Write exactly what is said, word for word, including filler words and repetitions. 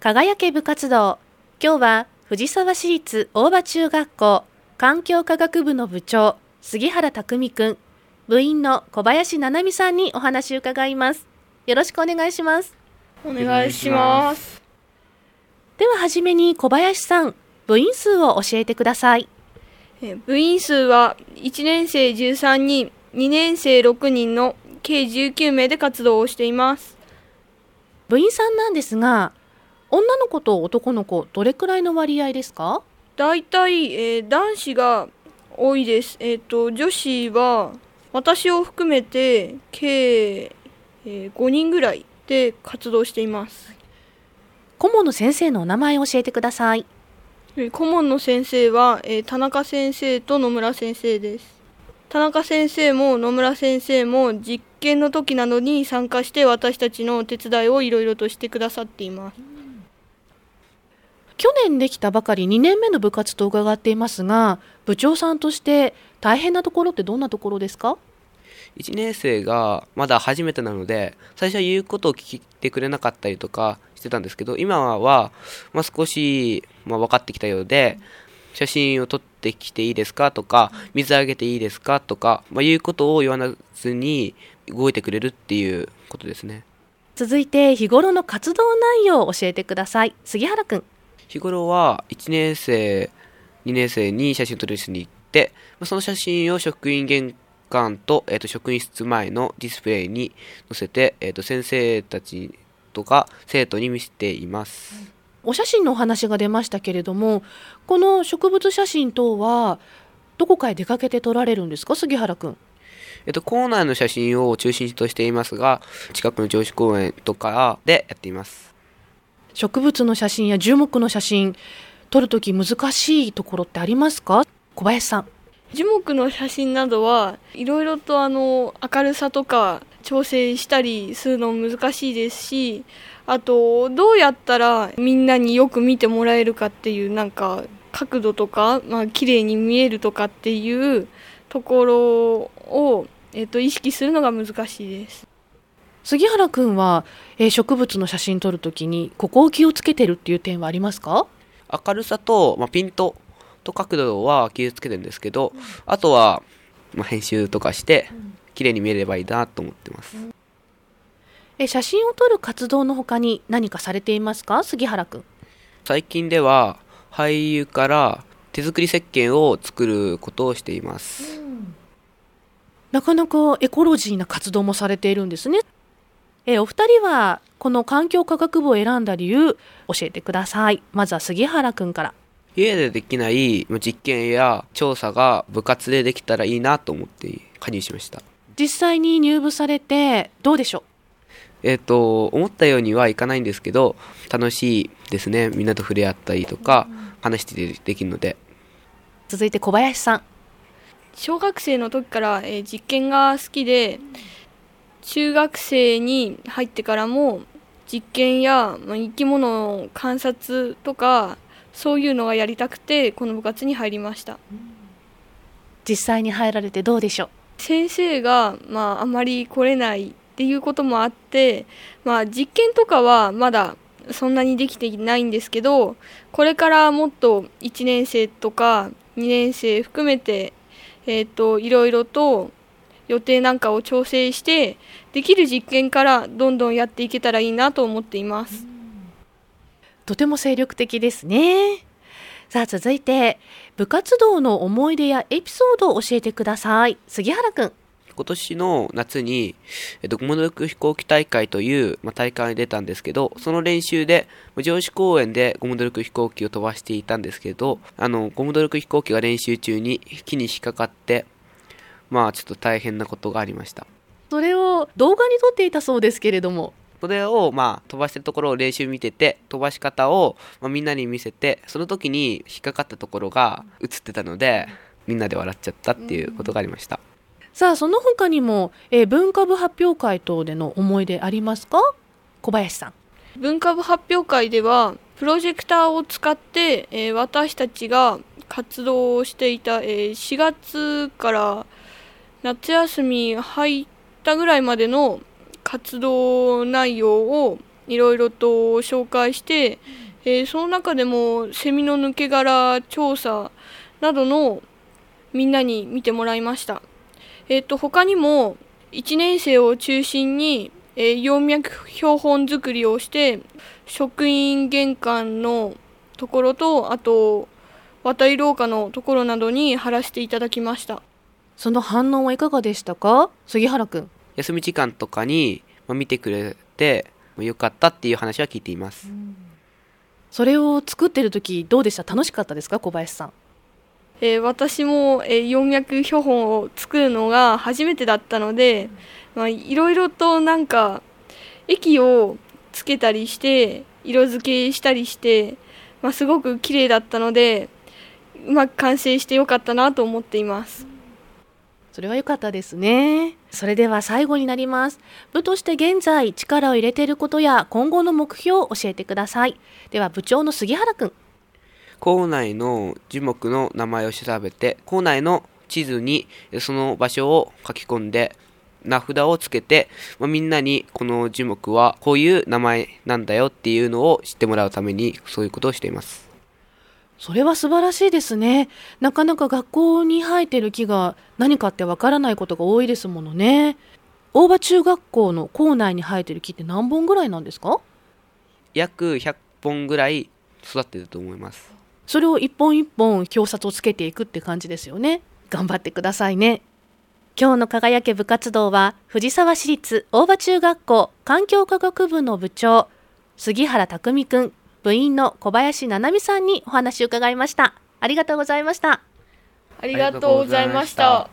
輝け部活動。今日は藤沢市立大場中学校環境科学部の部長杉原匠くん、部員の小林七海さんにお話を伺います。よろしくお願いします。 お願いします。 でははじめに小林さん、部員数を教えてください。 え部員数はいちねんせいじゅうさんにん、にねんせいろくにんの計じゅうきゅうめいで活動をしています。 部員さんなんですが、女の子と男の子どれくらいの割合ですか？ だいたい、えー、男子が多いです。えーと、女子は私を含めて計、えー、ごにんぐらいで活動しています。 顧問の先生のお名前を教えてください。 えー、顧問の先生は、えー、田中先生と野村先生です。田中先生も野村先生も実験の時などに参加して私たちのお手伝いをいろいろとしてくださっています。 去年できたばかりにねんめの部活と伺っていますが、部長さんとして大変なところってどんなところですか？ いちねんせいがまだ初めてなので、最初は言うことを聞いてくれなかったりとかしてたんですけど、今は、まあ、少し、まあ、分かってきたようで、写真を撮ってきていいですかとか、水あげていいですかとか、まあ、言うことを言わずに動いてくれるっていうことですね。 続いて日頃の活動内容を教えてください。杉原くん。 日頃はいちねんせい、にねんせいに写真を撮りに行って、その写真を職員玄関と、えー、と職員室前のディスプレイに載せて、えー、と先生たちとか生徒に見せています。 お写真のお話が出ましたけれども、この植物写真等はどこかへ出かけて撮られるんですか、杉原くん。 えっと、校内の写真を中心としていますが、近くの城址公園とかでやっています。 植物の写真や樹木の写真撮るとき難しいところってありますか？小林さん。 樹木の写真などはいろいろとあの明るさとか調整したりするの難しいですし、あとどうやったらみんなによく見てもらえるかっていうなんか角度とか、まあ綺麗に見えるとかっていうところを、えっと、意識するのが難しいです。 杉原くんは、えー、植物の写真撮るときにここを気をつけてるっていう点はありますか？ 明るさと、まあ、ピントと角度は気をつけてるんですけど、うん、あとは、まあ、編集とかして綺麗に見えればいいなと思ってます。うん、 え写真を撮る活動の他に何かされていますか？杉原くん。 最近では廃油から手作り石鹸を作ることをしています。うん、 なかなかエコロジーな活動もされているんですね。えお二人はこの環境科学部を選んだ理由教えてください。まずは杉原くんから。 家でできない実験や調査が部活でできたらいいなと思って加入しました。 実際に入部されてどうでしょう？ えっと思ったようにはいかないんですけど、楽しいですね。みんなと触れ合ったりとか、うん、話してできるので。 続いて小林さん。 小学生の時から、えー、実験が好きで、中学生に入ってからも実験や、まあ、生き物の観察とかそういうのがやりたくてこの部活に入りました。 実際に入られてどうでしょう？ 先生が、まあ、あまり来れないっていうこともあって、まあ、実験とかはまだそんなにできていないんですけど、これからもっといちねんせいとかにねんせい含めて、えーと、いろいろと予定なんかを調整してできる実験からどんどんやっていけたらいいなと思っています。 とても精力的ですね。さあ続いて部活動の思い出やエピソードを教えてください。杉原くん。 今年の夏に、えっと、ゴム努力飛行機大会という、まあ、大会に出たんですけど、その練習で城址公園でゴム努力飛行機を飛ばしていたんですけど、あのゴム努力飛行機が練習中に木に引っかかってまあちょっと大変なことがありました。 それを動画に撮っていたそうですけれども、 それをまあ飛ばしてるところを練習見てて、飛ばし方をまあみんなに見せて、その時に引っかかったところが映ってたのでみんなで笑っちゃったっていうことがありました。 うん、さあその他にも、えー、文化部発表会等での思い出ありますか？小林さん。 文化部発表会ではプロジェクターを使って、えー、私たちが活動をしていた、えー、しがつから夏休み入ったぐらいまでの活動内容をいろいろと紹介して、えー、その中でもセミの抜け殻調査などのみんなに見てもらいました。えー、と他にもいちねん生を中心に、えー、葉脈標本作りをして職員玄関のところとあと渡り廊下のところなどに貼らせていただきました。 その反応はいかがでしたか、杉原くん。 休み時間とかに見てくれてよかったっていう話は聞いています。 それを作ってる時どうでした？楽しかったですか、小林さん。 えー、私も、えー、葉脈標本を作るのが初めてだったので、まあ、いろいろとなんか液をつけたりして色付けしたりして、まあ、すごく綺麗だったのでうまく完成してよかったなと思っています。 それは良かったですね。それでは最後になります。部として現在力を入れていることや今後の目標を教えてください。では部長の杉原くん。 校内の樹木の名前を調べて、校内の地図にその場所を書き込んで名札をつけて、まあ、みんなにこの樹木はこういう名前なんだよっていうのを知ってもらうためにそういうことをしています。 それは素晴らしいですね。なかなか学校に生えてる木が何かってわからないことが多いですものね。大場中学校の校内に生えてる木って何本ぐらいなんですか？ 約ひゃっぽんぐらい育っていると思います。 それを一本一本表札をつけていくって感じですよね。頑張ってくださいね。今日の輝け部活動は藤沢市立大場中学校環境科学部の部長杉原匠くん、部員の小林七海さんにお話を伺いました。ありがとうございました。 ありがとうございました。